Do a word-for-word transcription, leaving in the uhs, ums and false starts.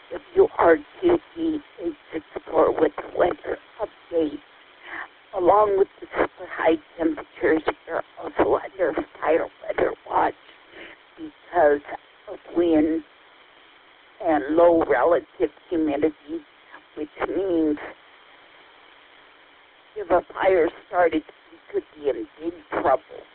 W R Q D eight six four with weather update. Along with the super high temperatures, we're also under fire weather watch because of wind and low relative humidity, which means if a fire started, we could be in big trouble.